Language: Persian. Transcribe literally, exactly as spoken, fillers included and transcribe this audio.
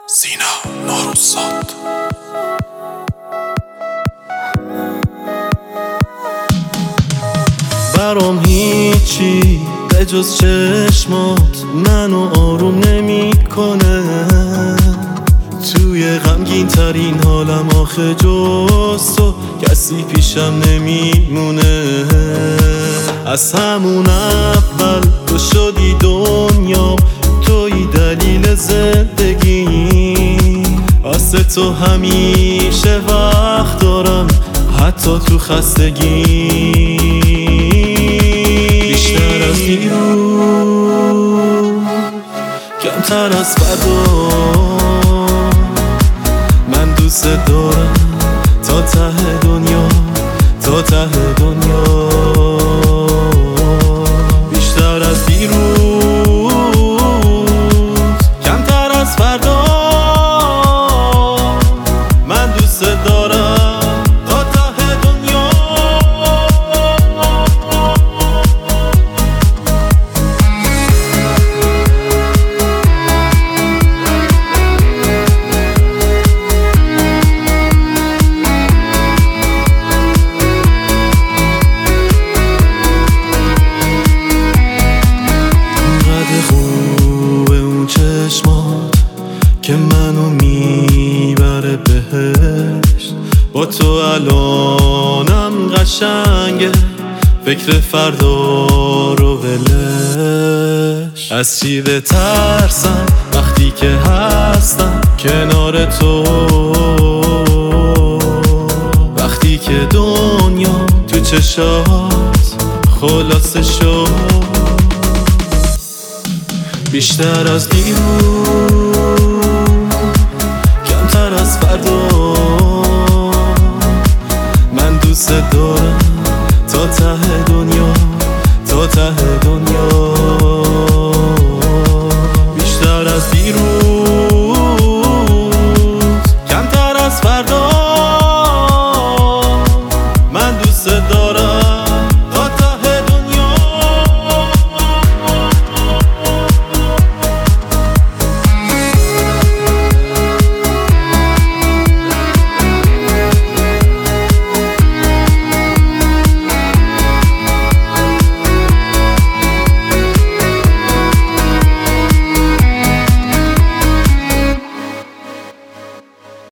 سینا نوروزاد. برام هیچی به جز چشمات منو آروم نمی کنه. توی غمگین ترین حالم آخه جز تو کسی پیشم نمیمونه. از همون اول تو شدی دنیام، توی دلیل زندگی. واسه تو همیشه وقت دارم حتی تو خستگی. بیشتر از دیروز کمتر از فردا، من دوست دارم تا ته دنیا، تا ته دنیا. بیشتر از دیروز کمتر از فردا، من دوست دارم تا ته دنیا. که منو میبره بهش، با تو الانم قشنگه، فکر فردا رو ولش. از چی بترسم وقتی که هستم کنار تو، وقتی که دنیا تو چشات خلاصه شد. بیشتر از دیروز